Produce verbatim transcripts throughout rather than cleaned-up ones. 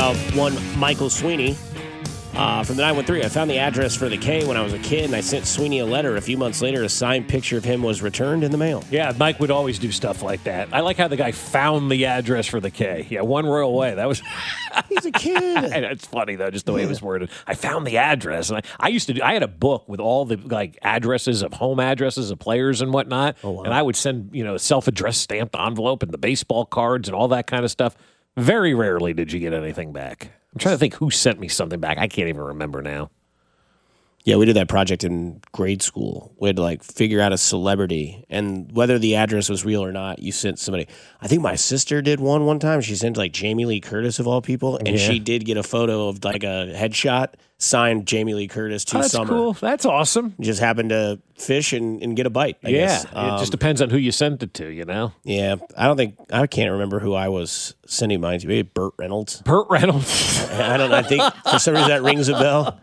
about one Michael Sweeney uh, from the nine one three. I found the address for the K when I was a kid, and I sent Sweeney a letter. A few months later, a signed picture of him was returned in the mail. Yeah, Mike would always do stuff like that. I like how the guy found the address for the K. Yeah, one royal way. That was... He's a kid. It's funny, though, just the way it was worded. I found the address. And I, I used to do... I had a book with all the, like, addresses of home addresses of players and whatnot. Oh, wow. And I would send, you know, self-addressed stamped envelope and the baseball cards and all that kind of stuff. Very rarely did you get anything back. I'm trying to think who sent me something back. I can't even remember now. Yeah, we did that project in grade school. We had to, like, figure out a celebrity, and whether the address was real or not, you sent somebody. I think my sister did one one time. She sent, like, Jamie Lee Curtis, of all people, and Yeah. she did get a photo of, like, a headshot signed Jamie Lee Curtis to Oh, that's Summer. cool. That's awesome. Just happened to fish and, and get a bite, I yeah, guess. it Um, just depends on who you sent it to, you know? Yeah, I don't think, I can't remember who I was sending mine to. Maybe Burt Reynolds. Burt Reynolds. I don't know. I think for some reason that rings a bell.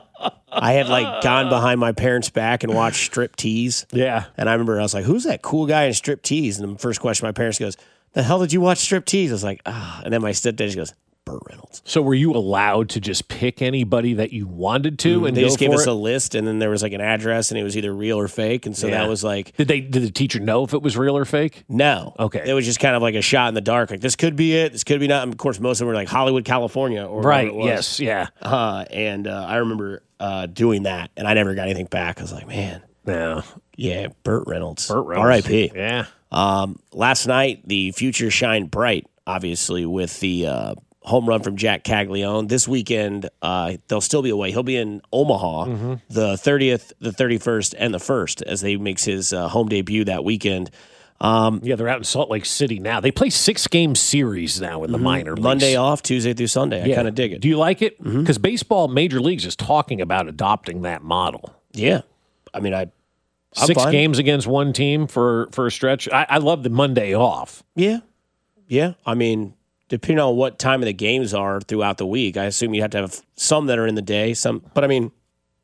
I had, like, gone behind my parents' back and watched strip tease. Yeah. And I remember I was like, who's that cool guy in strip tease? And the first question my parents goes, the hell did you watch strip tease? I was like, ah. And then my stepdad just goes, Burt Reynolds. So were you allowed to just pick anybody that you wanted to? And They go just gave for us it? a list, and then there was like an address, and it was either real or fake. And so Yeah. that was like, Did they? Did the teacher know if it was real or fake? no. Okay. It was just kind of like a shot in the dark. Like, this could be it. This could be not. And of course, most of them were like Hollywood, California. Or Right. whatever it was. Yes. Yeah. Uh, and uh, I remember uh, doing that, and I never got anything back. I was like, man, No. yeah, Burt Reynolds. Burt Reynolds. R I P Yeah. Um, last night, the future shined bright, obviously, with the uh, home run from Jack Caglione. This weekend, uh, they'll still be away. He'll be in Omaha Mm-hmm. the thirtieth, the thirty-first, and the first as they makes his uh, home debut that weekend. Um, Yeah, they're out in Salt Lake City now. They play six-game series now in the minor leagues. Monday off, Tuesday through Sunday. I Yeah. kind of dig it. Do you like it? Because baseball, major leagues is talking about adopting that model. Yeah. I mean, I. I'm Six fine. games against one team for, for a stretch. I, I love the Monday off. Yeah. Yeah. I mean, depending on what time of the games are throughout the week, I assume you have to have some that are in the day, some, but I mean,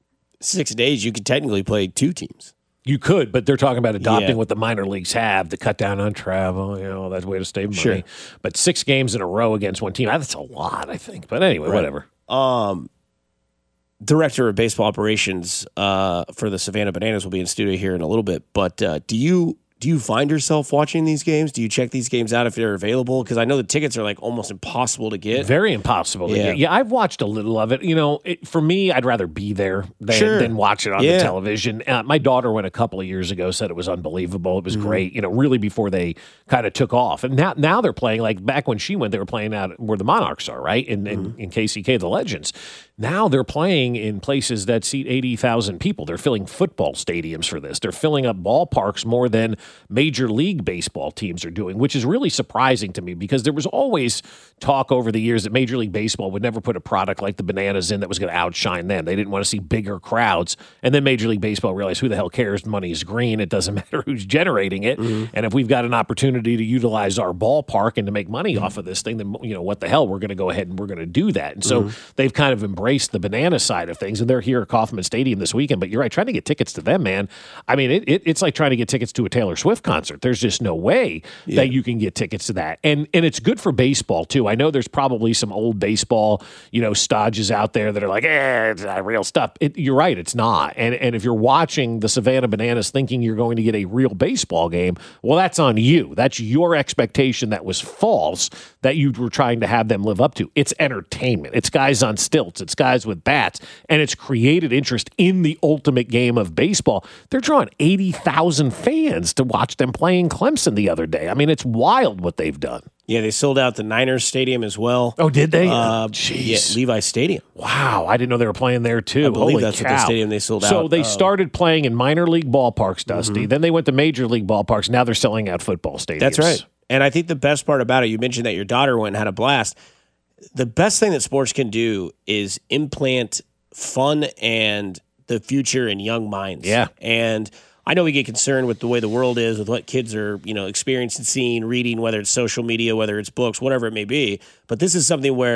six days, you could technically play two teams. You could, but they're talking about adopting Yeah. what the minor leagues have to cut down on travel. You know, that's a way to save money. Sure. But six games in a row against one team, that's a lot, I think. But anyway, Right. whatever. Um, Director of Baseball Operations uh, for the Savannah Bananas will be in studio here in a little bit. But uh, do you do you find yourself watching these games? Do you check these games out if they're available? Because I know the tickets are like almost impossible to get. Very impossible. To Yeah. get. Yeah, I've watched a little of it. You know, it, for me, I'd rather be there than, Sure. than watch it on Yeah. the television. Uh, my daughter went a couple of years ago, said it was unbelievable. It was Mm-hmm. great, you know, really before they kind of took off. And now, now they're playing, like back when she went, they were playing out where the Monarchs are, right? In, in, Mm-hmm. in K C K, the Legends. Now they're playing in places that seat eighty thousand people. They're filling football stadiums for this. They're filling up ballparks more than Major League Baseball teams are doing, which is really surprising to me because there was always talk over the years that Major League Baseball would never put a product like the Bananas in that was going to outshine them. They didn't want to see bigger crowds. And then Major League Baseball realized, who the hell cares? Money is green. It doesn't matter who's generating it. And if we've got an opportunity to utilize our ballpark and to make money off of this thing, then, you know, what the hell? We're going to go ahead and we're going to do that. And so they've kind of embraced the Banana side of things, and they're here at Kauffman Stadium this weekend. But you're right, trying to get tickets to them, man. I mean, it, it, it's like trying to get tickets to a Taylor Swift concert. There's just no way that you can get tickets to that. And and it's good for baseball, too. I know there's probably some old baseball, you know, stodges out there that are like, eh, it's not real stuff. It, you're right, it's not. And, and if you're watching the Savannah Bananas thinking you're going to get a real baseball game, well, that's on you. That's your expectation that was false that you were trying to have them live up to. It's entertainment. It's guys on stilts. It's guys with bats. And it's created interest in the ultimate game of baseball. They're drawing eighty thousand fans to watch them playing Clemson the other day. I mean, it's wild what they've done. Yeah, they sold out the Niners Stadium as well. Oh, did they? Uh, Jeez. yeah, Levi Stadium. Wow, I didn't know they were playing there too. I believe Holy that's what cow. the stadium they sold So out. they Uh, started playing in minor league ballparks, Dusty. Mm-hmm. Then they went to major league ballparks. Now they're selling out football stadiums. That's right. And I think the best part about it, you mentioned that your daughter went and had a blast. The best thing that sports can do is implant fun and the future in young minds. Yeah. And I know we get concerned with the way the world is, with what kids are, you know, experiencing, seeing, reading, whether it's social media, whether it's books, whatever it may be. But this is something where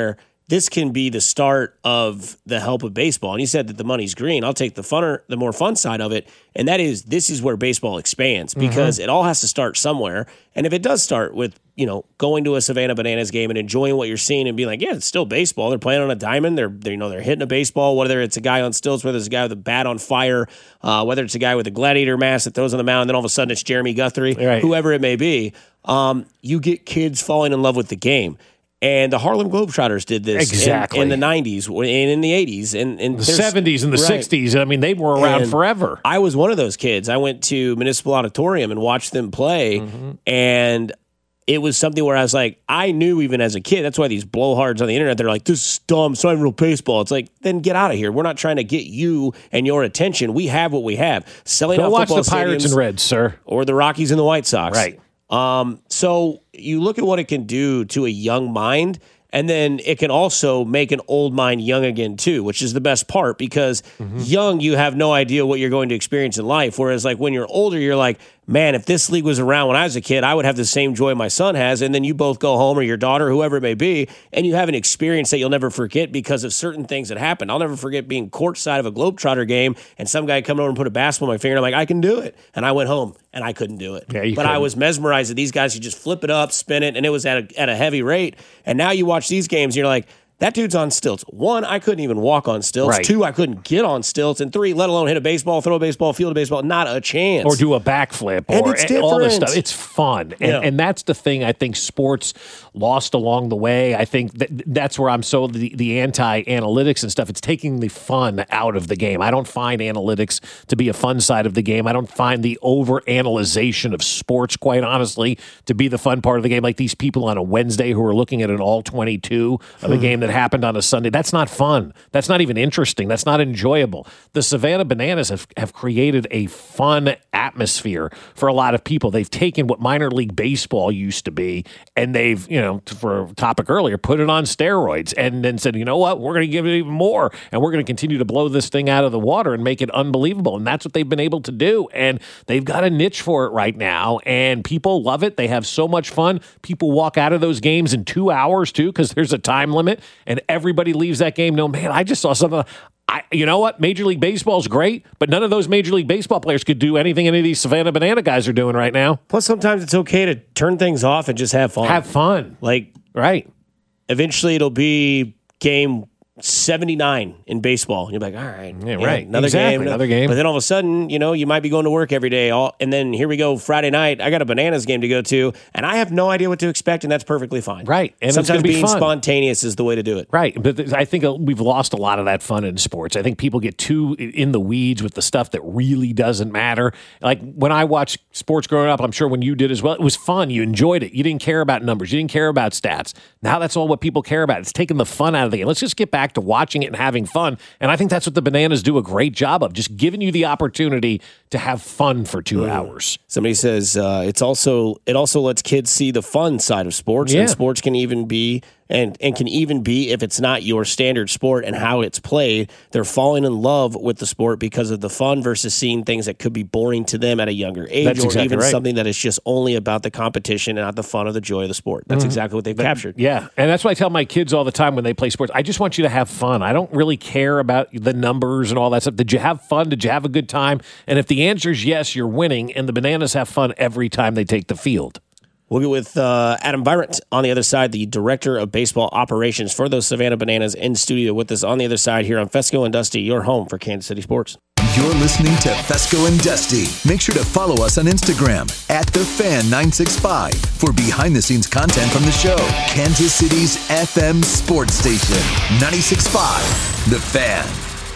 this can be the start of the help of baseball. And you said that the money's green. I'll take the funner, the more fun side of it. And that is, this is where baseball expands because mm-hmm. it all has to start somewhere. And if it does start with, you know, going to a Savannah Bananas game and enjoying what you're seeing and being like, yeah, it's still baseball. They're playing on a diamond. They're, they're you know, they're hitting a baseball, whether it's a guy on stilts, whether it's a guy with a bat on fire, uh, whether it's a guy with a gladiator mask that throws on the mound, and then all of a sudden it's Jeremy Guthrie, right. whoever it may be. Um, you get kids falling in love with the game. And the Harlem Globetrotters did this exactly. in, in the nineties and in the eighties. And, and the seventies and the right. sixties. I mean, they were around and forever. I was one of those kids. I went to Municipal Auditorium and watched them play. Mm-hmm. And it was something where I was like, I knew even as a kid, that's why these blowhards on the internet, they're like, this is dumb, it's not even real baseball. It's like, then get out of here. We're not trying to get you and your attention. We have what we have. Selling Don't out watch football the Pirates stadiums, and Reds, sir. Or the Rockies and the White Sox. Right. Um, so you look at what it can do to a young mind. And then it can also make an old mind young again, too, which is the best part because mm-hmm. young, you have no idea what you're going to experience in life. Whereas, like, when you're older, you're like, man, if this league was around when I was a kid, I would have the same joy my son has. And then you both go home or your daughter, whoever it may be, and you have an experience that you'll never forget because of certain things that happened. I'll never forget being courtside of a Globetrotter game and some guy coming over and put a basketball on my finger. And I'm like, I can do it. And I went home and I couldn't do it. Yeah, you but couldn't. I was mesmerized that these guys could just flip it up, spin it, and it was at a, at a heavy rate. And now you watch these games and you're like, that dude's on stilts. One, I couldn't even walk on stilts. Right. Two, I couldn't get on stilts. And three, let alone hit a baseball, throw a baseball, field a baseball. Not a chance. Or do a backflip and or it's all this stuff. It's fun. And, yeah. and that's the thing I think sports lost along the way. I think that that's where I'm so the, the anti-analytics and stuff. It's taking the fun out of the game. I don't find analytics to be a fun side of the game. I don't find the over-analyzation of sports, quite honestly, to be the fun part of the game. Like these people on a Wednesday who are looking at an all twenty-two of a Hmm. game that happened on a Sunday. That's not fun. That's not even interesting. That's not enjoyable. The Savannah Bananas have, have created a fun atmosphere for a lot of people. They've taken what minor league baseball used to be and they've, you know, for a topic earlier, put it on steroids and then said, you know what, we're going to give it even more and we're going to continue to blow this thing out of the water and make it unbelievable. And that's what they've been able to do. And they've got a niche for it right now and people love it. They have so much fun. People walk out of those games in two hours too because there's a time limit and everybody leaves that game. No, man, I just saw something. I, you know what? Major League Baseball is great, but none of those Major League Baseball players could do anything any of these Savannah Banana guys are doing right now. Plus, sometimes it's okay to turn things off and just have fun. Have fun. Like, right. Eventually, it'll be game seventy-nine in baseball. And you'll be like, all right. Yeah, yeah, right. Another exactly. game. Another game. But then all of a sudden, you know, you might be going to work every day. All, and then here we go, Friday night. I got a Bananas game to go to, and I have no idea what to expect, and that's perfectly fine. Right. And sometimes it's be being fun. spontaneous is the way to do it. Right. But th- I think we've lost a lot of that fun in sports. I think people get too in the weeds with the stuff that really doesn't matter. Like when I watched sports growing up, I'm sure when you did as well, it was fun. You enjoyed it. You didn't care about numbers. You didn't care about stats. Now that's all what people care about. It's taking the fun out of the game. Let's just get back to watching it and having fun. And I think that's what the Bananas do a great job of, just giving you the opportunity to have fun for two mm. hours. Somebody says uh, it's also it also lets kids see the fun side of sports, yeah. and sports can even be and and can even be, if it's not your standard sport and how it's played, they're falling in love with the sport because of the fun versus seeing things that could be boring to them at a younger age. That's or exactly even right. something that is just only about the competition and not the fun or the joy of the sport. That's mm-hmm. exactly what they've but, captured. Yeah, and that's what I tell my kids all the time when they play sports. I just want you to have fun. I don't really care about the numbers and all that stuff. Did you have fun? Did you have a good time? And if the answer is yes, you're winning, and the Bananas have fun every time they take the field. We'll get with uh, Adam Virant on the other side, the Director of Baseball Operations for those Savannah Bananas, in studio with us on the other side here on Fesco and Dusty, your home for Kansas City sports. You're listening to Fesco and Dusty. Make sure to follow us on Instagram at the fan nine six five for behind-the-scenes content from the show. Kansas City's F M sports station, ninety-six point five, The Fan.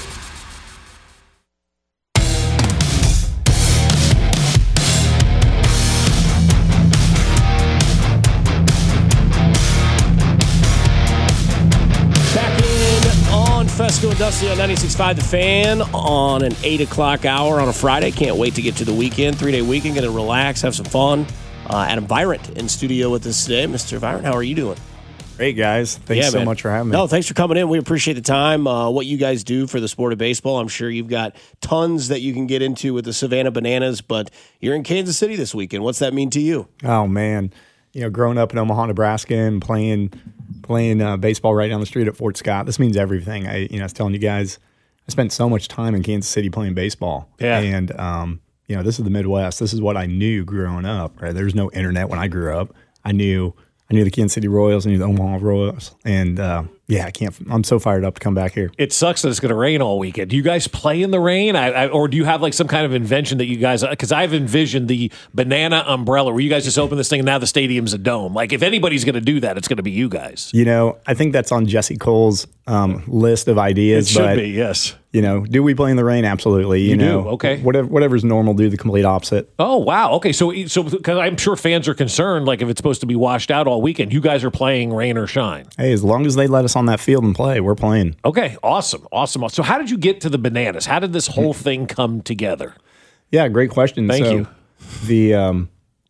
Fesco and Dusty on ninety-six point five The Fan on an eight o'clock hour on a Friday. Can't wait to get to the weekend, three-day weekend. Going to relax, have some fun. Uh, Adam Virant in studio with us today. Mister Virant, how are you doing? Great, guys. Thanks yeah, so man. much for having me. No, thanks for coming in. We appreciate the time. Uh, what you guys do for the sport of baseball. I'm sure you've got tons that you can get into with the Savannah Bananas, but you're in Kansas City this weekend. What's that mean to you? Oh, man. You know, growing up in Omaha, Nebraska and playing – playing uh, baseball right down the street at Fort Scott. This means everything. I, you know, I was telling you guys, I spent so much time in Kansas City playing baseball. Yeah. And, um, you know, this is the Midwest. This is what I knew growing up, right? There was no internet when I grew up. I knew I knew the Kansas City Royals, I knew the Omaha Royals. And, uh, yeah, I can't, I'm so fired up to come back here. It sucks that it's going to rain all weekend. Do you guys play in the rain? I, I, or do you have like some kind of invention that you guys, because I've envisioned the banana umbrella where you guys just open this thing and now the stadium's a dome. Like if anybody's going to do that, it's going to be you guys. You know, I think that's on Jesse Cole's um, list of ideas. It should but, be, yes. You know, do we play in the rain? Absolutely. You, You do? know, Okay. Whatever, whatever's normal, do the complete opposite. Oh, wow. Okay, so so because I'm sure fans are concerned, like if it's supposed to be washed out all weekend, you guys are playing rain or shine. Hey, as long as they let us on that field and play, we're playing. Okay, awesome, awesome. So how did you get to the Bananas? How did this whole thing come together? Yeah, great question. Thank so you. The um,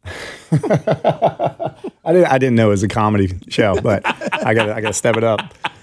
I didn't I didn't know it was a comedy show, but I got I got to step it up.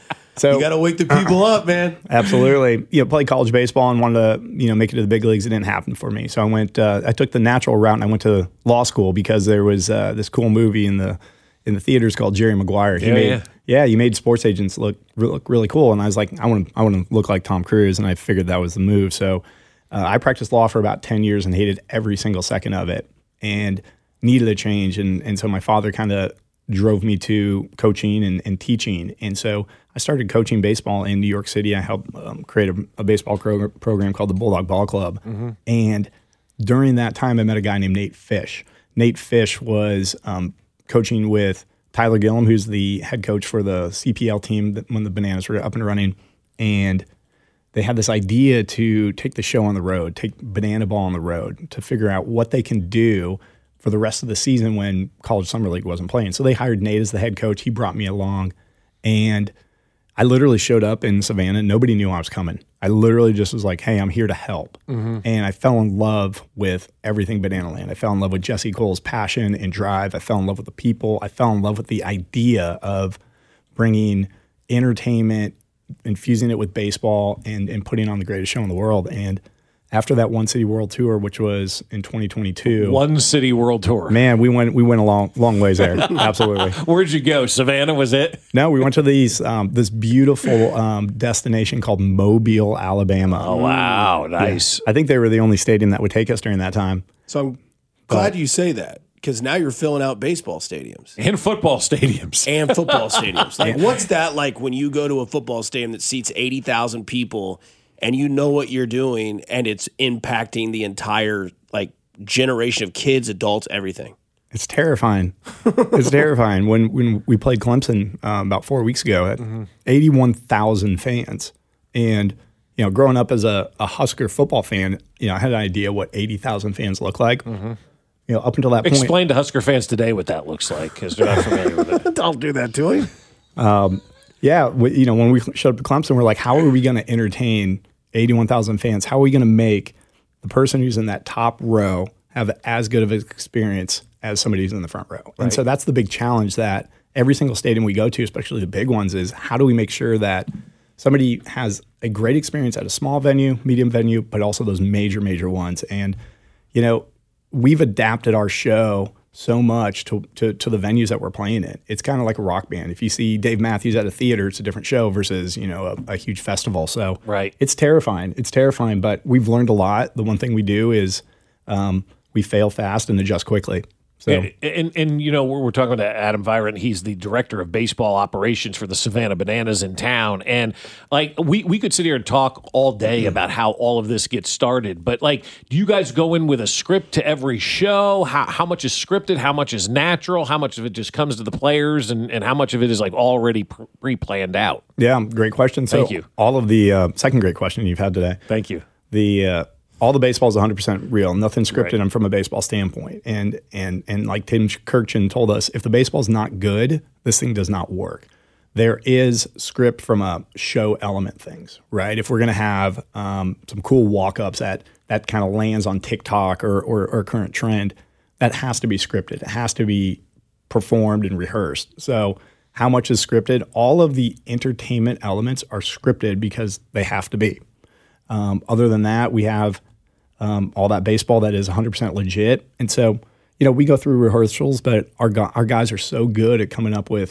So You got to wake the people up, man. absolutely, you know, played college baseball and wanted to you know make it to the big leagues. It didn't happen for me, so I went. Uh, I took the natural route and I went to law school because there was uh, this cool movie in the in the theaters called Jerry Maguire. He Yeah, made, yeah. yeah, you made sports agents look look really cool, and I was like, I want to I want to look like Tom Cruise, and I figured that was the move. So uh, I practiced law for about ten years and hated every single second of it, and needed a change. And and so my father kind of drove me to coaching and, and teaching, and so I started coaching baseball in New York City. I helped um, create a, a baseball pro- program called the Bulldog Ball Club, Mm-hmm. and during that time, I met a guy named Nate Fish. Nate Fish was um, coaching with Tyler Gillum, who's the head coach for the C P L team that, when the Bananas were up and running. And they had this idea to take the show on the road, take Banana Ball on the road, to figure out what they can do for the rest of the season when College Summer League wasn't playing. So they hired Nate as the head coach. He brought me along. And I literally showed up in Savannah. Nobody knew I was coming. I literally just was like, hey, I'm here to help. Mm-hmm. And I fell in love with everything Banana Land. I fell in love with Jesse Cole's passion and drive. I fell in love with the people. I fell in love with the idea of bringing entertainment, infusing it with baseball, and, and putting on the greatest show in the world. And after that One City World Tour, which was in twenty twenty-two, One City World Tour. man, we went we went a long long ways there. Absolutely. Where'd you go? Savannah was it? No, we went to these um, this beautiful um, destination called Mobile, Alabama. Oh wow, nice. I think they were the only stadium that would take us during that time. So I'm glad you say that because now you're filling out baseball stadiums And football stadiums. and football stadiums. Like, what's that like when you go to a football stadium that seats eighty thousand people and you know what you're doing and it's impacting the entire like generation of kids, adults, everything? It's terrifying. It's terrifying. When when we played Clemson uh, about four weeks ago, at Mm-hmm. eighty-one thousand fans, and you know, growing up as a, a Husker football fan, you know, I had an idea what eighty thousand fans look like. Mm-hmm. You know, up until that point, Explain to Husker fans today what that looks like because they're not familiar with it. Don't do that to him. yeah, we, you know, when we showed up to Clemson, we're like, how are we going to entertain eighty-one thousand fans? How are we going to make the person who's in that top row have as good of an experience as somebody who's in the front row? Right. And so that's the big challenge that every single stadium we go to, especially the big ones, is how do we make sure that somebody has a great experience at a small venue, medium venue, but also those major, major ones. And, you know, we've adapted our show so much to, to, to the venues that we're playing in. It's kind of like a rock band. If you see Dave Matthews at a theater, it's a different show versus, you know, a, a huge festival. So Right. it's terrifying. It's terrifying, but we've learned a lot. The one thing we do is um, we fail fast and adjust quickly. So And, and, and, you know, we're, we're talking to Adam Virant. He's the director of baseball operations for the Savannah Bananas in town. And, like, we, we could sit here and talk all day about how all of this gets started. But, like, do you guys go in with a script to every show? How, how much is scripted? How much is natural? How much of it just comes to the players? And, and how much of it is, like, already pre-planned out? yeah, great question. So Thank you. all of the uh, second great question you've had today. Thank you. The uh, all the baseball is one hundred percent real, nothing scripted. Right. I'm from a baseball standpoint, and and and like Tim Kirchin told us, if the baseball's not good, this thing does not work. There is script from a show element things, right? If we're going to have um, some cool walk-ups that that kind of lands on TikTok or, or or current trend, that has to be scripted. It has to be performed and rehearsed. So how much is scripted? All of the entertainment elements are scripted because they have to be. Um, other than that, we have um, all that baseball that is one hundred percent legit. And so, you know, we go through rehearsals, but our gu- our guys are so good at coming up with,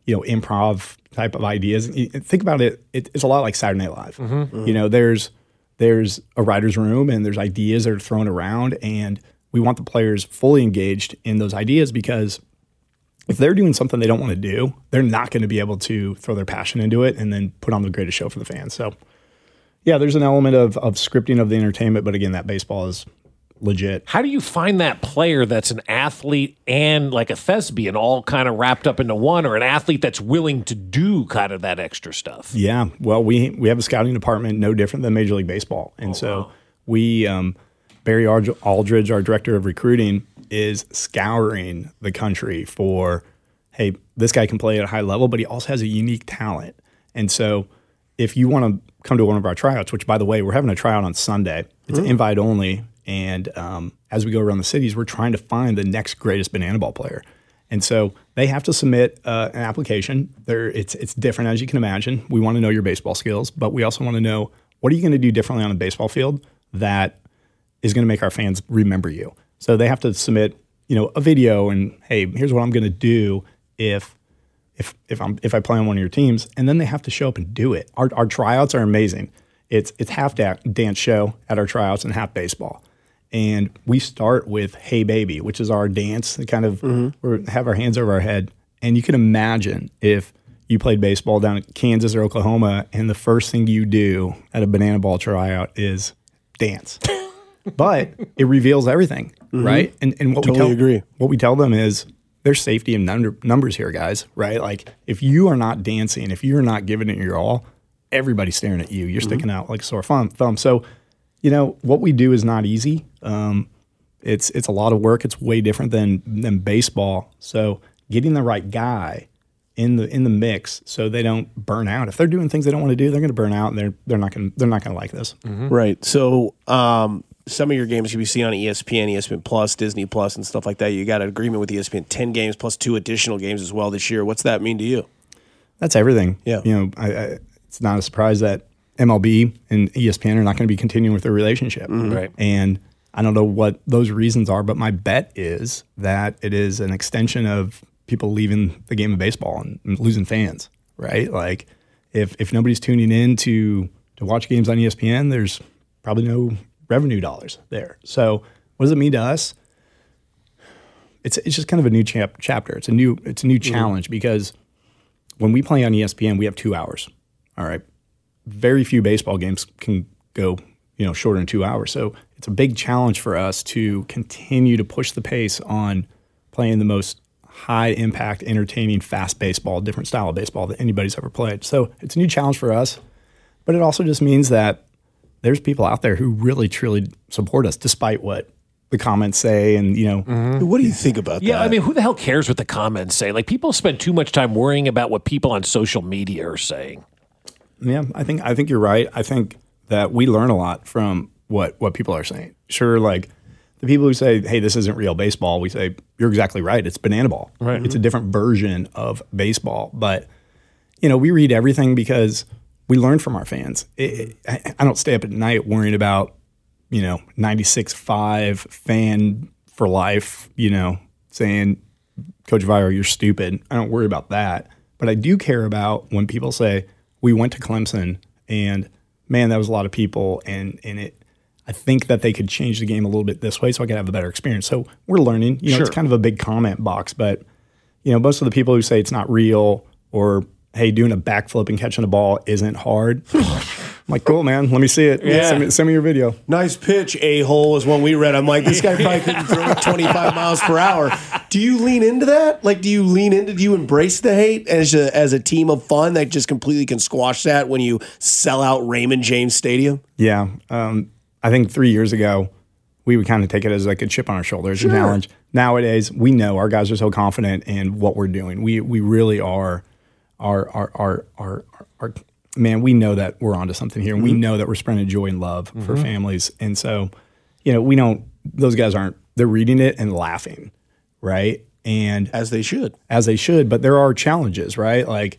you know, improv type of ideas. Think about it, it it's a lot like Saturday Night Live. Mm-hmm. Mm-hmm. You know, there's there's a writer's room and there's ideas that are thrown around, and we want the players fully engaged in those ideas, because if they're doing something they don't want to do, they're not going to be able to throw their passion into it and then put on the greatest show for the fans. So, yeah, there's an element of of scripting of the entertainment, but again, that baseball is legit. How do you find that player that's an athlete and like a thespian all kind of wrapped up into one, or an athlete that's willing to do kind of that extra stuff? Yeah, well, we we have a scouting department no different than Major League Baseball. And oh, so wow. we, um, Barry Aldridge, our director of recruiting, is scouring the country for, hey, this guy can play at a high level, but he also has a unique talent. And so if you want to come to one of our tryouts, which, by the way, we're having a tryout on Sunday. It's mm. an invite only. And um, as we go around the cities, we're trying to find the next greatest banana ball player. And so they have to submit uh, an application. There, it's it's different, as you can imagine. We want to know your baseball skills, but we also want to know, what are you going to do differently on a baseball field that is going to make our fans remember you? So they have to submit, you know, a video and, hey, here's what I'm going to do if if if I'm if I play on one of your teams, and then they have to show up and do it. Our our tryouts are amazing. It's it's half da- dance show at our tryouts and half baseball. And we start with Hey Baby, which is our dance, kind of mm-hmm. we have our hands over our head. And you can imagine if you played baseball down in Kansas or Oklahoma, and the first thing you do at a banana ball tryout is dance. But it reveals everything, mm-hmm. right? And and what totally we tell, agree. What we tell them is there's safety in number, numbers here, guys, right? Like, if you are not dancing, if you're not giving it your all, everybody's staring at you. You're mm-hmm. sticking out like a sore thumb. So, you know, what we do is not easy. Um, it's it's a lot of work. It's way different than than baseball. So getting the right guy in the in the mix so they don't burn out. If they're doing things they don't want to do, they're going to burn out, and they're they're not going they're not going to like this. Mm-hmm. Right. So um, some of your games can be seen on E S P N, E S P N Plus, Disney Plus, and stuff like that. You got an agreement with E S P N, ten games plus two additional games as well this year. What's that mean to you? That's everything. Yeah. You know, I, I, it's not a surprise that M L B and E S P N are not going to be continuing with their relationship. Mm-hmm. Right. And I don't know what those reasons are, but my bet is that it is an extension of people leaving the game of baseball and, and losing fans, right? Like, if if nobody's tuning in to to watch games on E S P N, there's probably no revenue dollars there. So what does it mean to us? It's it's just kind of a new chap- chapter. It's a new it's a new mm-hmm. challenge, because when we play on E S P N, we have two hours. All right. Very few baseball games can go, you know, shorter than two hours. So it's a big challenge for us to continue to push the pace on playing the most high impact, entertaining, fast baseball, different style of baseball that anybody's ever played. So it's a new challenge for us, but it also just means that there's people out there who really, truly support us, despite what the comments say. And, you know, mm-hmm. what do you think about yeah, that? I mean, who the hell cares what the comments say? Like, people spend too much time worrying about what people on social media are saying. Yeah, I think I think you're right. I think that we learn a lot from what what people are saying. Sure, like the people who say, "Hey, this isn't real baseball," we say, "You're exactly right. It's banana ball. Right. It's a different version of baseball." But you know, we read everything because we learn from our fans. It, I, I don't stay up at night worrying about, you know, ninety-six point five fan for life, you know, saying, "Coach Viro, you're stupid." I don't worry about that. But I do care about when people say, we went to Clemson, and man, that was a lot of people, and and it. I think that they could change the game a little bit this way, so I could have a better experience. So we're learning. You know, sure. It's kind of a big comment box, but you know, most of the people who say it's not real, or hey, doing a backflip and catching a ball isn't hard. I'm like, cool, man. Let me see it. Yeah. Send me, send me your video. Nice pitch, a-hole, is one we read. I'm like, this guy probably couldn't throw it twenty-five miles per hour. Do you lean into that? Like, do you lean into, do you embrace the hate as a, as a team of fun that just completely can squash that when you sell out Raymond James Stadium? Yeah. Um, I think three years ago, we would kind of take it as like a chip on our shoulder, as sure. a challenge. Nowadays, we know our guys are so confident in what we're doing. We we really are, are, are, are, are, are man, we know that we're onto something here. And mm-hmm. we know that we're spreading joy and love mm-hmm. for families. And so, you know, we don't, those guys aren't, they're reading it and laughing, right? And as they should. As they should. But there are challenges, right? Like,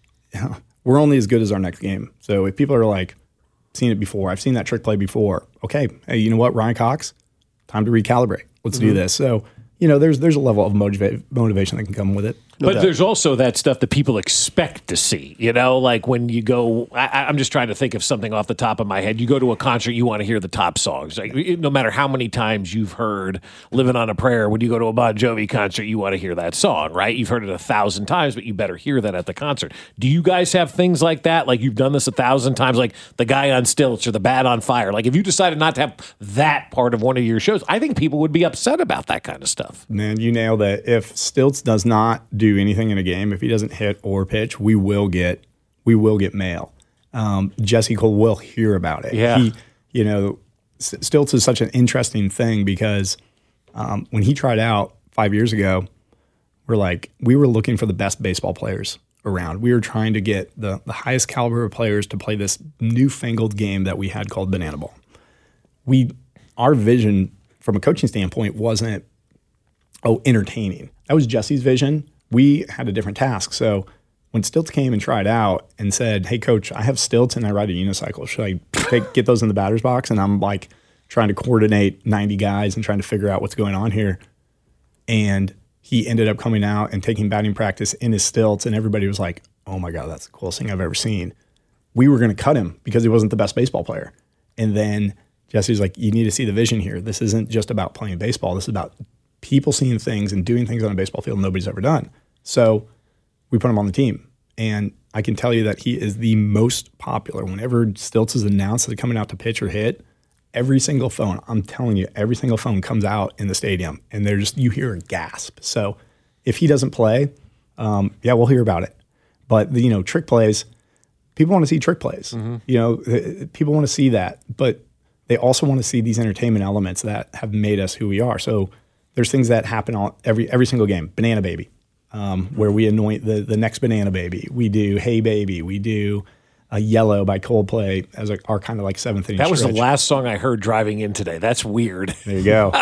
we're only as good as our next game. So if people are like, seen it before, I've seen that trick play before. Okay, hey, you know what, Ryan Cox, time to recalibrate. Let's mm-hmm. do this. So, you know, there's there's a level of motiva- motivation that can come with it. No but doubt. there's also that stuff that people expect to see, you know, like when you go, I, I'm just trying to think of something off the top of my head. You go to a concert, you want to hear the top songs. Like, no matter how many times you've heard Living on a Prayer, when you go to a Bon Jovi concert, you want to hear that song, right? You've heard it a thousand times, but you better hear that at the concert. Do you guys have things like that? Like you've done this a thousand times, like the Guy on Stilts or the Bad on Fire. Like if you decided not to have that part of one of your shows, I think people would be upset about that kind of stuff. Man, you nailed it. If Stilts does not do anything in a game, if he doesn't hit or pitch, we will get we will get mail. Um, Jesse Cole will hear about it. Yeah. He, you know, Stilts is such an interesting thing because um, when he tried out five years ago, we're like we were looking for the best baseball players around. We were trying to get the the highest caliber of players to play this newfangled game that we had called Banana Ball. We our vision from a coaching standpoint wasn't oh entertaining. That was Jesse's vision. We had a different task. So when Stilts came and tried out and said, "Hey, coach, I have Stilts and I ride a unicycle. Should I take, get those in the batter's box?" And I'm like trying to coordinate ninety guys and trying to figure out what's going on here. And he ended up coming out and taking batting practice in his Stilts, and everybody was like, "Oh my God, that's the coolest thing I've ever seen." We were going to cut him because he wasn't the best baseball player. And then Jesse's like, "You need to see the vision here. This isn't just about playing baseball. This is about people seeing things and doing things on a baseball field nobody's ever done." So we put him on the team. And I can tell you that he is the most popular. Whenever Stilts is announced as coming out to pitch or hit, every single phone, I'm telling you, every single phone comes out in the stadium. And they're just, you hear a gasp. So if he doesn't play, um, yeah, we'll hear about it. But, the, you know, trick plays, people want to see trick plays. Mm-hmm. You know, people want to see that. But they also want to see these entertainment elements that have made us who we are. So there's things that happen on every every single game. Banana Baby, um, where we anoint the, the next banana baby. We do Hey Baby. We do uh, Yellow by Coldplay as a, our kind of like seventh inning That was stretch. the last song I heard driving in today. That's weird. There you go.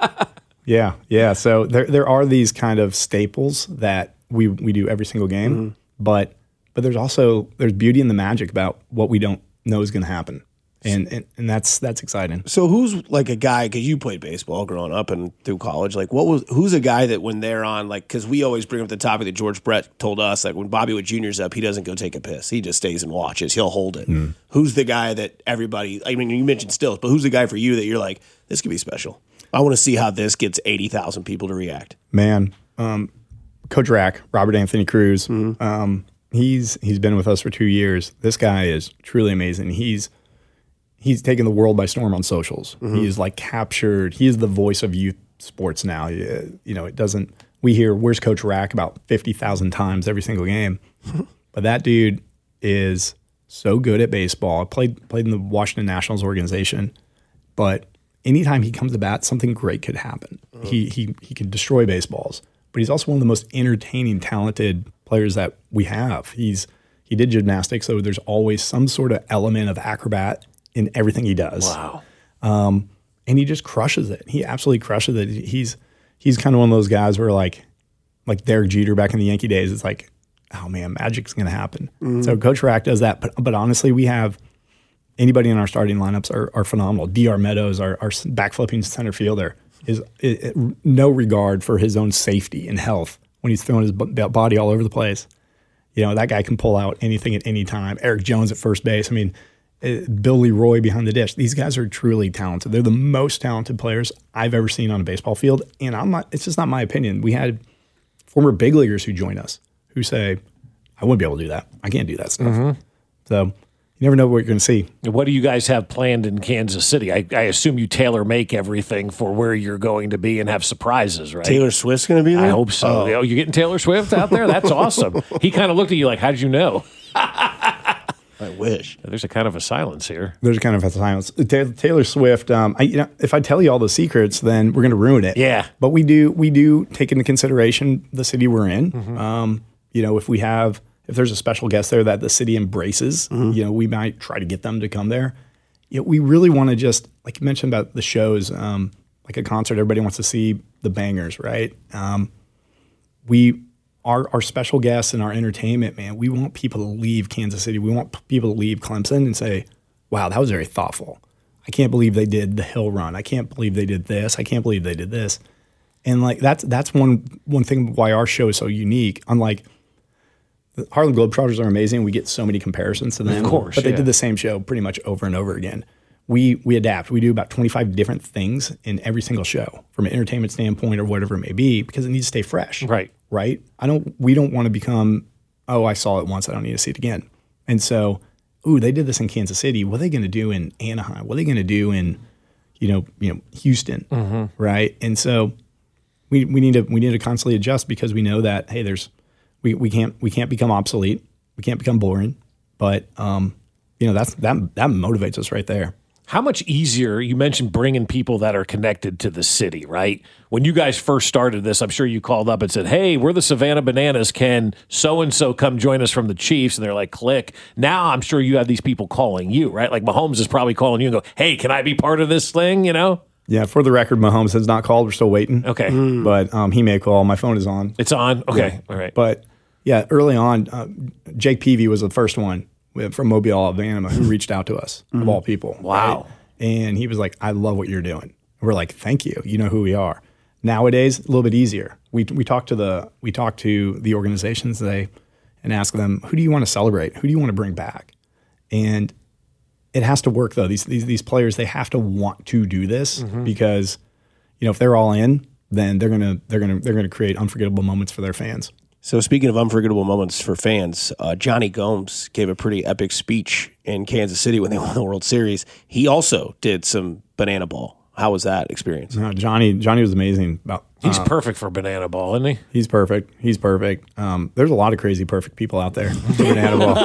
yeah, yeah. So there there are these kind of staples that we we do every single game, mm-hmm. but but there's also there's beauty in the magic about what we don't know is going to happen. And, and and that's that's exciting. So who's like a guy, because you played baseball growing up and through college, like what was who's a guy that when they're on, like, because we always bring up the topic that George Brett told us, like when Bobby Witt Junior's up, he doesn't go take a piss. He just stays and watches. He'll hold it. Mm. Who's the guy that everybody, I mean, you mentioned Stilts, but who's the guy for you that you're like, this could be special? I want to see how this gets eighty thousand people to react. Man, um, Coach Rack, Robert Anthony Cruz, mm-hmm. um, he's he's been with us for two years. This guy is truly amazing. He's He's taken the world by storm on socials. Mm-hmm. He's like captured. He is the voice of youth sports now. You know, it doesn't. We hear "Where's Coach Rack" about fifty thousand times every single game, but that dude is so good at baseball. I played played in the Washington Nationals organization, but anytime he comes to bat, something great could happen. Mm-hmm. He he he can destroy baseballs, but he's also one of the most entertaining, talented players that we have. He's he did gymnastics, so there's always some sort of element of acrobat in everything he does. Wow. Um, and he just crushes it. He absolutely crushes it. He's he's kind of one of those guys where like like Derek Jeter back in the Yankee days, it's like, oh man, magic's going to happen. Mm-hmm. So Coach Rack does that. But but honestly, we have anybody in our starting lineups are, are phenomenal. D R Meadows, our, our backflipping center fielder, is it, it, no regard for his own safety and health when he's throwing his b- body all over the place. You know, that guy can pull out anything at any time. Eric Jones at first base. I mean, Bill Leroy behind the dish. These guys are truly talented. They're the most talented players I've ever seen on a baseball field. And I'm not, it's just not my opinion. We had former big leaguers who join us who say, I wouldn't be able to do that. I can't do that stuff. Mm-hmm. So you never know what you're going to see. What do you guys have planned in Kansas City? I, I assume you tailor make everything for where you're going to be and have surprises, right? Taylor Swift's going to be there? I hope so. Oh, oh you're getting Taylor Swift out there? That's awesome. He kind of looked at you like, how did you know? I wish. There's a kind of a silence here. There's a kind of a silence. Taylor Swift. Um, I, you know, if I tell you all the secrets, then we're going to ruin it. Yeah. But we do. We do take into consideration the city we're in. Mm-hmm. Um, you know, if we have, if there's a special guest there that the city embraces, mm-hmm. you know, we might try to get them to come there. You know, we really want to just, like you mentioned about the shows, um, like a concert. Everybody wants to see the bangers, right? Um, we. Our, our special guests and our entertainment, man, we want people to leave Kansas City. We want p- people to leave Clemson and say, wow, that was very thoughtful. I can't believe they did the hill run. I can't believe they did this. I can't believe they did this. And like that's that's one one thing why our show is so unique. Unlike the Harlem Globetrotters are amazing. We get so many comparisons to them. Of course, but they yeah. did the same show pretty much over and over again. We we adapt. We do about twenty-five different things in every single show from an entertainment standpoint or whatever it may be because it needs to stay fresh. Right. Right. I don't. We don't want to become. Oh, I saw it once. I don't need to see it again. And so, ooh, they did this in Kansas City. What are they going to do in Anaheim? What are they going to do in, you know, you know, Houston? Mm-hmm. Right. And so. We, we need to we need to constantly adjust because we know that hey there's we, we can't we can't become obsolete, we can't become boring, but um, you know that's that that motivates us right there. How much easier, you mentioned bringing people that are connected to the city, right? When you guys first started this, I'm sure you called up and said, hey, we're the Savannah Bananas. Can so-and-so come join us from the Chiefs? And they're like, click. Now I'm sure you have these people calling you, right? Like Mahomes is probably calling you and go, hey, can I be part of this thing, you know? Yeah, for the record, Mahomes has not called. We're still waiting. Okay. But um, he may call. My phone is on. It's on? Okay. Yeah. All right. But yeah, early on, uh, Jake Peavy was the first one from Mobile, Alabama, who reached out to us, of all people. Wow. Right? And he was like, I love what you're doing. And we're like, thank you. You know who we are. Nowadays, a little bit easier. We we talk to the we talk to the organizations they and ask them, who do you want to celebrate? Who do you want to bring back? And it has to work though. These these these players, they have to want to do this mm-hmm. because, you know, if they're all in, then they're gonna they're gonna they're gonna create unforgettable moments for their fans. So speaking of unforgettable moments for fans, uh, Johnny Gomes gave a pretty epic speech in Kansas City when they won the World Series. He also did some banana ball. How was that experience? Uh, Johnny Johnny was amazing. About, He's uh, perfect for banana ball, isn't he? He's perfect. He's perfect. Um, there's a lot of crazy perfect people out there for banana ball.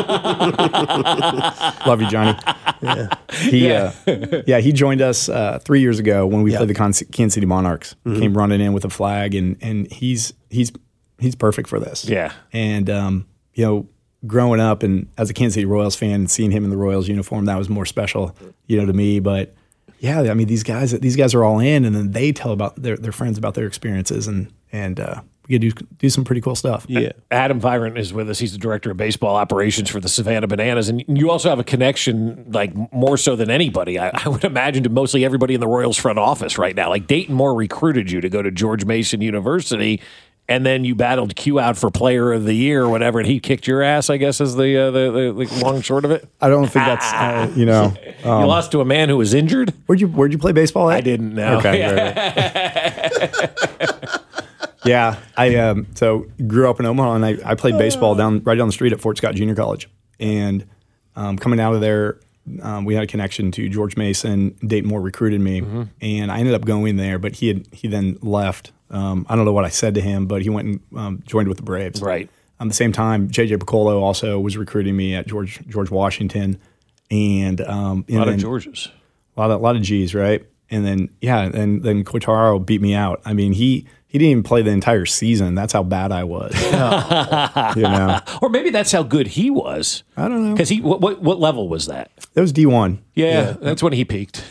Love you, Johnny. Yeah. He yeah. Uh, yeah he joined us uh, three years ago when we yeah. played the Kansas City Monarchs. Mm-hmm. Came running in with a flag, and and he's he's he's perfect for this. Yeah. And um, you know, growing up and as a Kansas City Royals fan and seeing him in the Royals uniform, that was more special, you know, to me. But yeah, I mean, these guys these guys are all in, and then they tell about their their friends about their experiences, and and uh, we get to do, do some pretty cool stuff. Yeah. Adam Virant is with us. He's the director of baseball operations for the Savannah Bananas, and you also have a connection, like more so than anybody, I, I would imagine, to mostly everybody in the Royals front office right now. Like Dayton Moore recruited you to go to George Mason University, and then you battled Q out for Player of the Year or whatever, and he kicked your ass, I guess, is the uh, the, the, the long and short of it. I don't think that's uh, you know. Um, you lost to a man who was injured. Where'd you Where'd you play baseball at? I didn't know. Okay. Right. Yeah, I um, so grew up in Omaha, and I, I played baseball down right down the street at Fort Scott Junior College. And um, coming out of there, um, we had a connection to George Mason. Dayton Moore recruited me, mm-hmm. and I ended up going there. But he had he then left. Um, I don't know what I said to him, but he went and um, joined with the Braves. Right. At the same time, J J Piccolo also was recruiting me at George George Washington, and um, a lot and of then, Georges, a lot of a lot of G's, right? And then yeah, and then Quintaro beat me out. I mean, he he didn't even play the entire season. That's how bad I was. You know, or maybe that's how good he was. I don't know, because he what, what what level was that? It was D one. Yeah, yeah, that's when he peaked.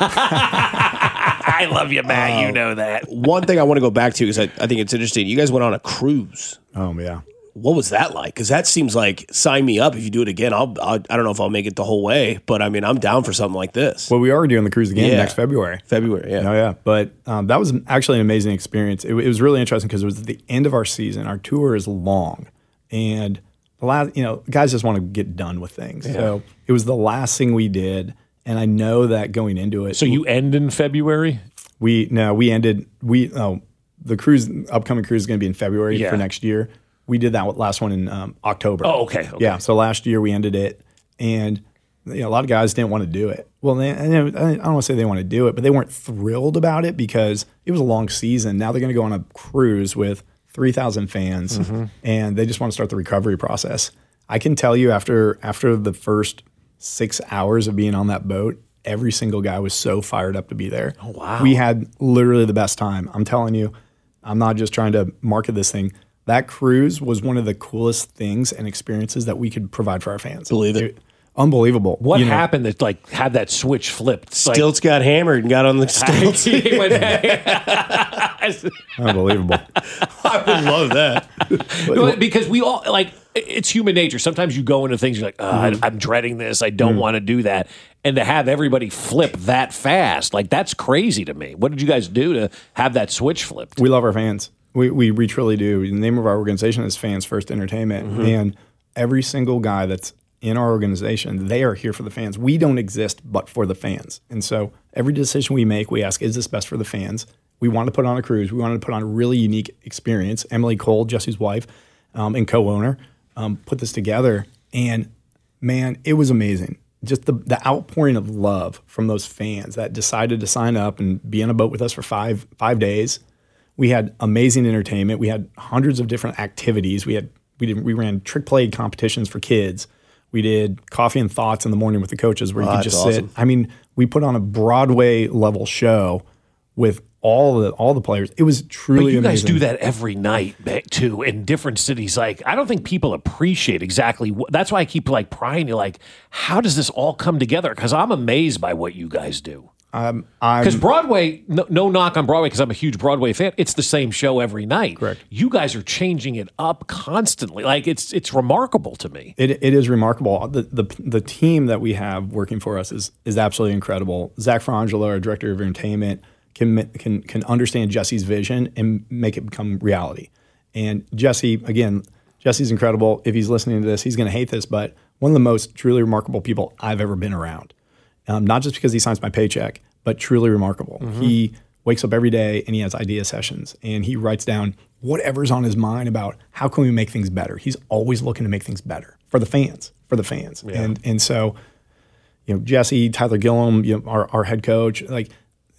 I love you, Matt. Uh, you know that. One thing I want to go back to because I, I think it's interesting. You guys went on a cruise. Oh yeah. What was that like? Because that seems like sign me up if you do it again. I'll, I'll I don't know if I'll make it the whole way, but I mean I'm down for something like this. Well, we are doing the cruise again yeah. next February. February, yeah. Oh yeah, but um, that was actually an amazing experience. It, it was really interesting because it was at the end of our season. Our tour is long, and the last, you know, guys just want to get done with things. Yeah. So it was the last thing we did, and I know that going into it. So you end in February? We no, we ended. We oh, the cruise, upcoming cruise is going to be in February yeah. for next year. We did that last one in um, October. Oh, okay, okay. Yeah, so last year we ended it, and you know, a lot of guys didn't want to do it. Well, they, I don't want to say they want to do it, but they weren't thrilled about it because it was a long season. Now they're going to go on a cruise with three thousand fans, mm-hmm. and they just want to start the recovery process. I can tell you after after the first six hours of being on that boat, every single guy was so fired up to be there. Oh, wow. We had literally the best time. I'm telling you, I'm not just trying to market this thing. That cruise was one of the coolest things and experiences that we could provide for our fans. Believe it. it unbelievable. What you know, happened that like had that switch flipped? Stilts like, got hammered and got on the stilts. Unbelievable. I would love that. No, because we all, like, it's human nature. Sometimes you go into things, you're like, oh, mm. I, I'm dreading this. I don't mm. want to do that. And to have everybody flip that fast, like, that's crazy to me. What did you guys do to have that switch flipped? We love our fans. We, we, we truly do. The name of our organization is Fans First Entertainment. Mm-hmm. And every single guy that's in our organization, they are here for the fans. We don't exist but for the fans. And so every decision we make, we ask, is this best for the fans? We want to put on a cruise. We wanted to put on a really unique experience. Emily Cole, Jesse's wife um, and co-owner, um, put this together. And, man, it was amazing. Just the, the outpouring of love from those fans that decided to sign up and be on a boat with us for five five days. We had amazing entertainment. We had hundreds of different activities. We had we did, we ran trick play competitions for kids. We did coffee and thoughts in the morning with the coaches where you oh, could just awesome. sit. I mean, we put on a Broadway level show with all the all the players. It was truly But you amazing. guys do that every night, too, in different cities. Like, I don't think people appreciate exactly what, that's why I keep, like, prying you, like, how does this all come together? Because I'm amazed by what you guys do. Um, Because Broadway, no, no knock on Broadway, because I'm a huge Broadway fan. It's the same show every night. Correct. You guys are changing it up constantly. Like, it's it's remarkable to me. It it is remarkable. The the the team that we have working for us is is absolutely incredible. Zach Frangela, our director of entertainment, can can can understand Jesse's vision and make it become reality. And Jesse, again, Jesse's incredible. If he's listening to this, he's going to hate this, but one of the most truly remarkable people I've ever been around. Um, not just because he signs my paycheck, but truly remarkable. Mm-hmm. He wakes up every day and he has idea sessions and he writes down whatever's on his mind about how can we make things better. He's always looking to make things better for the fans, for the fans. Yeah. And and so, you know, Jesse, Tyler Gillum, you know, our, our head coach, like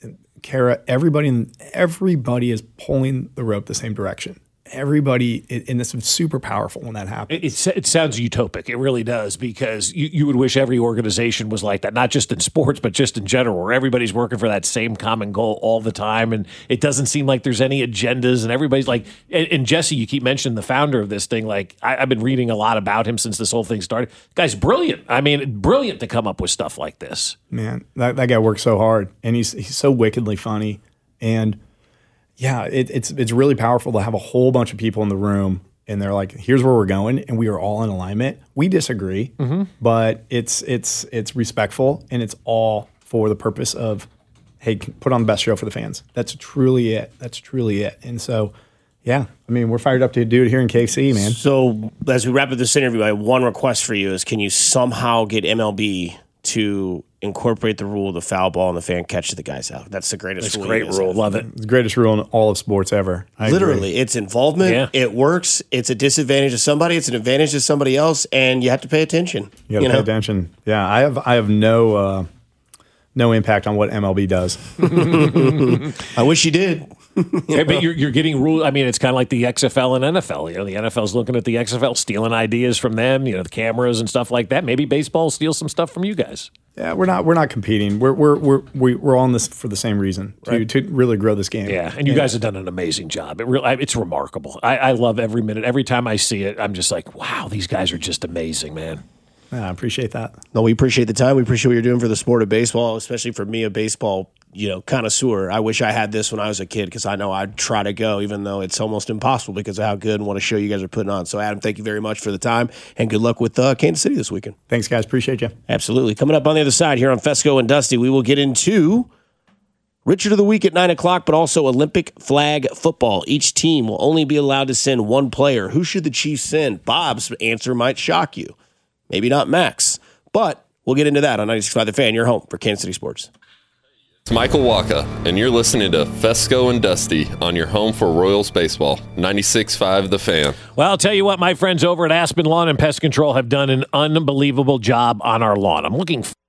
Kara, everybody, everybody is pulling the rope the same direction. Everybody, and it's super powerful when that happens. It, it, it sounds utopic. It really does, because you, you would wish every organization was like that, not just in sports, but just in general, where everybody's working for that same common goal all the time. And it doesn't seem like there's any agendas, and everybody's like, and, and Jesse, you keep mentioning the founder of this thing. Like, I, I've been reading a lot about him since this whole thing started. Guy's brilliant. I mean, brilliant to come up with stuff like this. Man, that, that guy works so hard, and he's he's so wickedly funny. And yeah, it, it's it's really powerful to have a whole bunch of people in the room and they're like, here's where we're going, and we are all in alignment. We disagree, mm-hmm. but it's it's it's respectful, and it's all for the purpose of, hey, put on the best show for the fans. That's truly it. That's truly it. And so, yeah, I mean, we're fired up to do it here in K C, man. So as we wrap up this interview, I have one request for you is, can you somehow get M L B to incorporate the rule of the foul ball and the fan catch the guys out? That's the greatest That's rule. Great rule. Have. Love it. It's the greatest rule in all of sports ever. I Literally, agree. It's involvement. Yeah. It works. It's a disadvantage to somebody. It's an advantage to somebody else, and you have to pay attention. You got to you pay know? attention. Yeah, I have I have no uh, no impact on what M L B does. I wish you did. Yeah, but you're, you're getting rule. I mean, it's kind of like the X F L and N F L. You know, the N F L's looking at the X F L, stealing ideas from them. You know, the cameras and stuff like that. Maybe baseball steals some stuff from you guys. Yeah, we're not we're not competing. We're we're we're we're all in this for the same reason, to right. to really grow this game. Yeah, and you guys have done an amazing job. It really, it's remarkable. I, I love every minute. Every time I see it, I'm just like, wow, these guys are just amazing, man. Yeah, I appreciate that. No, we appreciate the time. We appreciate what you're doing for the sport of baseball, especially for me, a baseball, you know, connoisseur. I wish I had this when I was a kid, because I know I'd try to go, even though it's almost impossible because of how good and what a show you guys are putting on. So, Adam, thank you very much for the time, and good luck with uh, Kansas City this weekend. Thanks, guys. Appreciate you. Absolutely. Coming up on the other side here on Fesco and Dusty, we will get into Richard of the Week at nine o'clock, but also Olympic flag football. Each team will only be allowed to send one player. Who should the Chiefs send? Bob's answer might shock you. Maybe not Max. But we'll get into that on ninety-six point five The Fan, your home for Kansas City sports. It's Michael Waka, and you're listening to Fesco and Dusty on your home for Royals baseball, ninety-six point five The Fan. Well, I'll tell you what, my friends over at Aspen Lawn and Pest Control have done an unbelievable job on our lawn. I'm looking for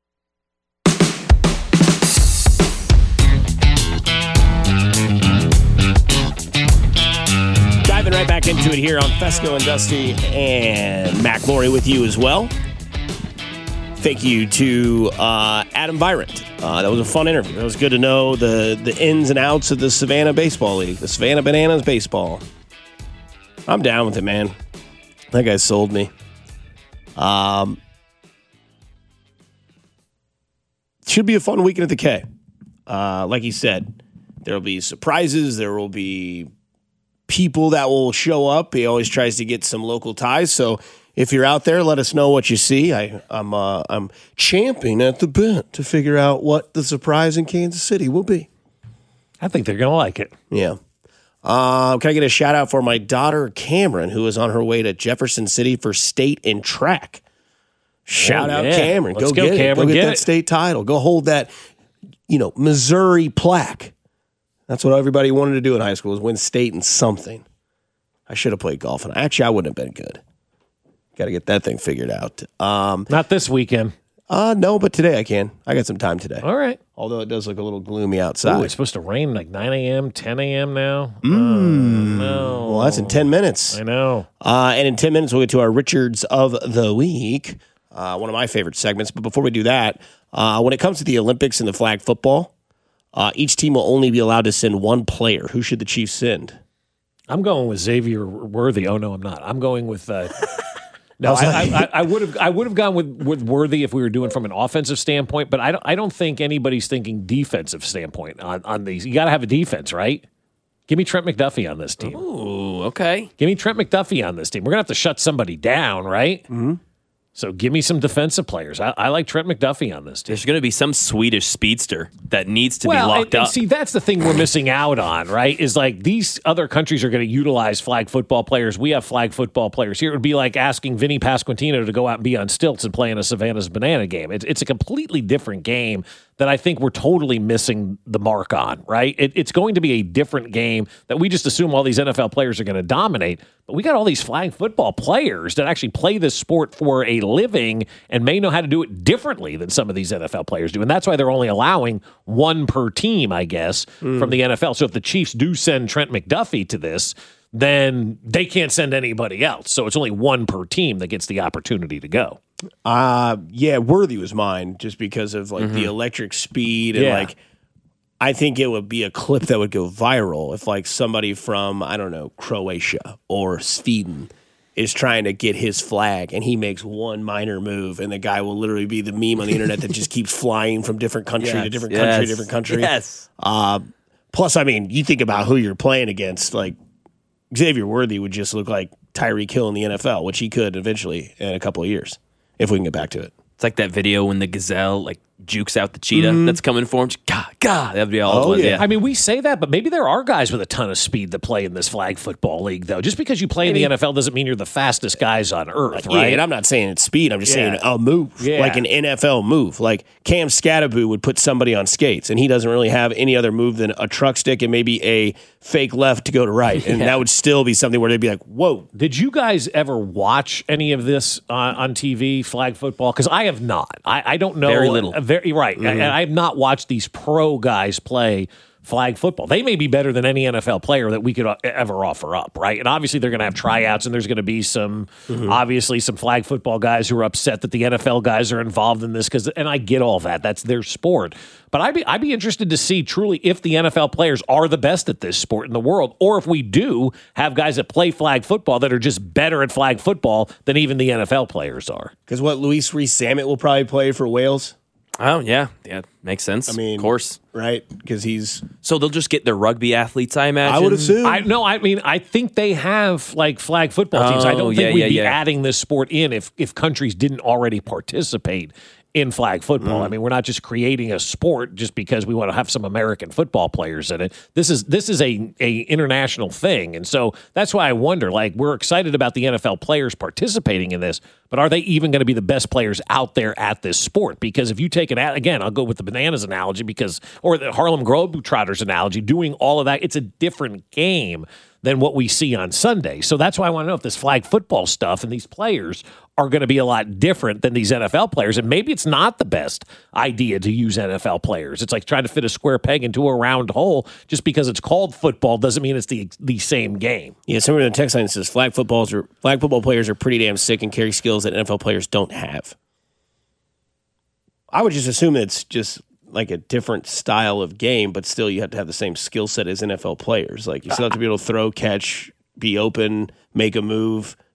Diving right back into it here on Fesco and Dusty, and Mac Laurie with you as well. Thank you to uh, Adam Virant. Uh, that was a fun interview. It was good to know the, the ins and outs of the Savannah Baseball League, the Savannah Bananas Baseball. I'm down with it, man. That guy sold me. Um, should be a fun weekend at the K. Uh, like he said, There will be surprises. There will be people that will show up. He always tries to get some local ties. So if you're out there, let us know what you see. I, I'm uh, I'm champing at the bit to figure out what the surprise in Kansas City will be. I think they're going to like it. Yeah. Uh, can I get a shout out for my daughter, Cameron, who is on her way to Jefferson City for state and track? Shout Oh, out yeah. Cameron. Let's go, go, get Cameron. it. Go get, Get that it. state title. Go hold that, you know, Missouri plaque. That's what everybody wanted to do in high school, was win state in something. I should have played golf. And actually, I wouldn't have been good. Got to get that thing figured out. Um, Not this weekend. uh, no, but today I can. I got some time today. All right. Although it does look a little gloomy outside. Ooh, it's supposed to rain like nine a.m., ten a.m. now. Mm. Oh, no. Well, that's in ten minutes. I know. Uh, and in ten minutes, we'll get to our Richards of the Week, uh, one of my favorite segments. But before we do that, uh, when it comes to the Olympics and the flag football, uh, each team will only be allowed to send one player. Who should the Chiefs send? I'm going with Xavier Worthy. Oh, no, I'm not. I'm going with... Uh, No, I, I, I would have I would have gone with, with Worthy if we were doing from an offensive standpoint, but I don't I don't think anybody's thinking defensive standpoint on, on these. You got to have a defense, right? Give me Trent McDuffie on this team. Ooh, okay. Give me Trent McDuffie on this team. We're gonna have to shut somebody down, right? Mm-hmm. So give me some defensive players. I, I like Trent McDuffie on this team. There's going to be some Swedish speedster that needs to well, be locked and, and up. see, that's the thing we're missing out on, right? Is like these other countries are going to utilize flag football players. We have flag football players here. It would be like asking Vinny Pasquantino to go out and be on stilts and play in a Savannah's Banana game. It's, it's a completely different game that I think we're totally missing the mark on, right? It, it's going to be a different game that we just assume all these N F L players are going to dominate. But we got all these flag football players that actually play this sport for a living and may know how to do it differently than some of these N F L players do. And that's why they're only allowing one per team, I guess, mm. from the N F L. So if the Chiefs do send Trent McDuffie to this, then they can't send anybody else. So it's only one per team that gets the opportunity to go. Uh, yeah, Worthy was mine just because of like mm-hmm. the electric speed and yeah. like I think it would be a clip that would go viral if like somebody from, I don't know, Croatia or Sweden is trying to get his flag and he makes one minor move and the guy will literally be the meme on the internet that just keeps flying from different country yes, to different yes, country to different country. Yes. Uh, plus, I mean, you think about who you're playing against, like Xavier Worthy would just look like Tyreek Hill in the N F L, which he could eventually in a couple of years if we can get back to it. It's like that video when the gazelle like jukes out the cheetah mm-hmm. that's coming for him. Just, God, God, that would be all oh, it was. Yeah. Yeah. I mean, we say that, but maybe there are guys with a ton of speed that play in this flag football league, though. Just because you play in the N F L doesn't mean you're the fastest guys on earth, yeah, right? And I'm not saying it's speed. I'm just yeah. saying a move, yeah. like an N F L move. Like Cam Scatterbo would put somebody on skates, and he doesn't really have any other move than a truck stick and maybe a fake left to go to right. And yeah. that would still be something where they'd be like, whoa. Did you guys ever watch any of this on, on T V, flag football? Because I have not. I, I don't know. Very little. Uh, very, right. Mm-hmm. I, I have not watched these pro guys play flag football. They may be better than any N F L player that we could ever offer up, right? And obviously they're going to have tryouts, and there's going to be some, mm-hmm. obviously some flag football guys who are upset that the N F L guys are involved in this, because, and I get all that. That's their sport. But I'd be, I'd be interested to see truly if the N F L players are the best at this sport in the world, or if we do have guys that play flag football that are just better at flag football than even the N F L players are. Because what, Luis Rees-Sammet will probably play for Wales? Oh, yeah. Yeah, makes sense. I mean, of course. Right? Because he's... So they'll just get their rugby athletes, I imagine? I would assume. I, no, I mean, I think they have, like, flag football teams. Oh, I don't think yeah, we'd yeah, be yeah. adding this sport in if, if countries didn't already participate in flag football. Mm. I mean, we're not just creating a sport just because we want to have some American football players in it. This is this is a, a international thing. And so that's why I wonder, like, we're excited about the N F L players participating in this, but are they even going to be the best players out there at this sport? Because if you take an, again, I'll go with the bananas analogy because, or the Harlem Globetrotters analogy, doing all of that, it's a different game than what we see on Sunday. So that's why I want to know if this flag football stuff and these players are going to be a lot different than these N F L players. And maybe it's not the best idea to use N F L players. It's like trying to fit a square peg into a round hole. Just because it's called football doesn't mean it's the the same game. Yeah, somebody in the text line says flag footballs are flag football players are pretty damn sick and carry skills that N F L players don't have. I would just assume it's just like a different style of game, but still you have to have the same skill set as N F L players. Like you still have to be able to throw, catch, be open, make a move,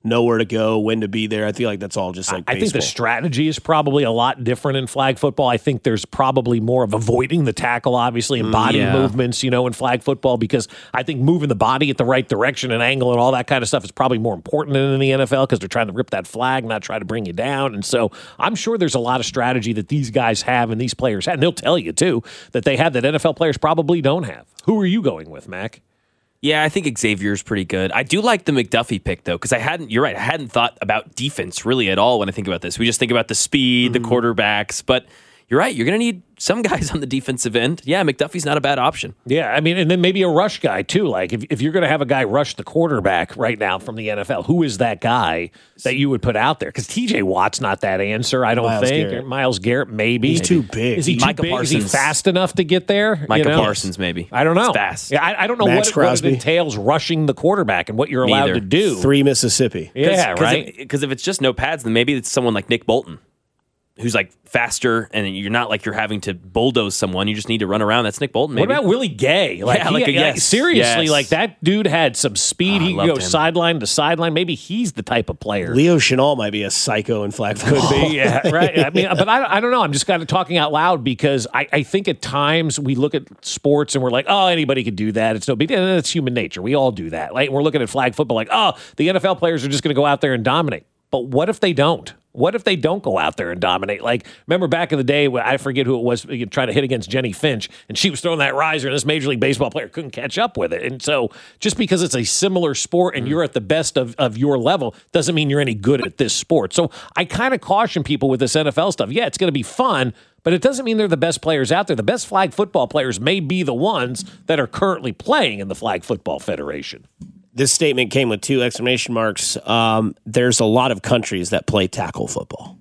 know where to go, when to be there. I feel like that's all just like I baseball. think the strategy is probably a lot different in flag football. I think there's probably more of avoiding the tackle, obviously, and body yeah. movements, you know, in flag football, because I think moving the body at the right direction and angle and all that kind of stuff is probably more important than in the N F L because they're trying to rip that flag, not try to bring you down. And so I'm sure there's a lot of strategy that these guys have and these players have. And they'll tell you, too, that they have that N F L players probably don't have. Who are you going with, Mac? Yeah, I think Xavier's pretty good. I do like the McDuffie pick, though, because I hadn't, you're right, I hadn't thought about defense really at all when I think about this. We just think about the speed, mm-hmm. the quarterbacks, but you're right, you're going to need some guys on the defensive end. Yeah, McDuffie's not a bad option. Yeah, I mean, and then maybe a rush guy, too. Like, if, if you're going to have a guy rush the quarterback right now from the N F L, who is that guy that you would put out there? Because T J Watt's not that answer, I don't Miles think. Garrett. Or Myles Garrett, maybe. He's too big. Is he Micah too big? Parsons. Is he fast enough to get there? Micah you know? Parsons, maybe. I don't know. It's fast. Yeah, I, I don't know Max what it, what it Crosby. entails rushing the quarterback and what you're allowed Neither. to do. Three Mississippi. Yeah, Cause, right. Because if, if it's just no pads, then maybe it's someone like Nick Bolton, who's like faster, and you're not like you're having to bulldoze someone. You just need to run around. That's Nick Bolton, maybe. What about Willie Gay? Like, Yeah, he, like a like, yes. seriously, Yes. like that dude had some speed. Oh, I he could loved go him. sideline to sideline. Maybe he's the type of player. Leo Chenal might be a psycho in flag football. Could be, yeah, right. I mean, but I, I don't know. I'm just kind of talking out loud because I, I think at times we look at sports and we're like, oh, anybody could do that. It's no big deal. And it's human nature. We all do that. Like, we're looking at flag football like, oh, the N F L players are just going to go out there and dominate. But what if they don't? What if they don't go out there and dominate? Like, remember back in the day, when I forget who it was, you try to hit against Jenny Finch, and she was throwing that riser, and this Major League Baseball player couldn't catch up with it. And so just because it's a similar sport and you're at the best of, of your level doesn't mean you're any good at this sport. So I kind of caution people with this N F L stuff. Yeah, it's going to be fun, but it doesn't mean they're the best players out there. The best flag football players may be the ones that are currently playing in the Flag Football Federation. This statement came with two exclamation marks. Um, there's a lot of countries that play tackle football.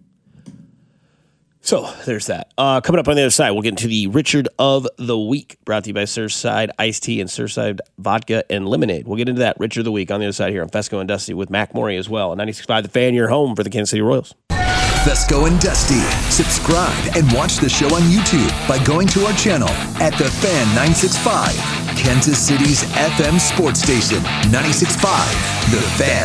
So there's that. Uh, coming up on the other side, we'll get into the Richard of the Week, brought to you by Surfside Iced Tea and Surfside Vodka and Lemonade. We'll get into that Richard of the Week on the other side here on Fesco and Dusty with Mac Morey as well. ninety-six point five The Fan, your home for the Kansas City Royals. Fesco and Dusty. Subscribe and watch the show on YouTube by going to our channel at The Fan nine sixty-five, Kansas City's F M sports station, ninety-six point five The Fan.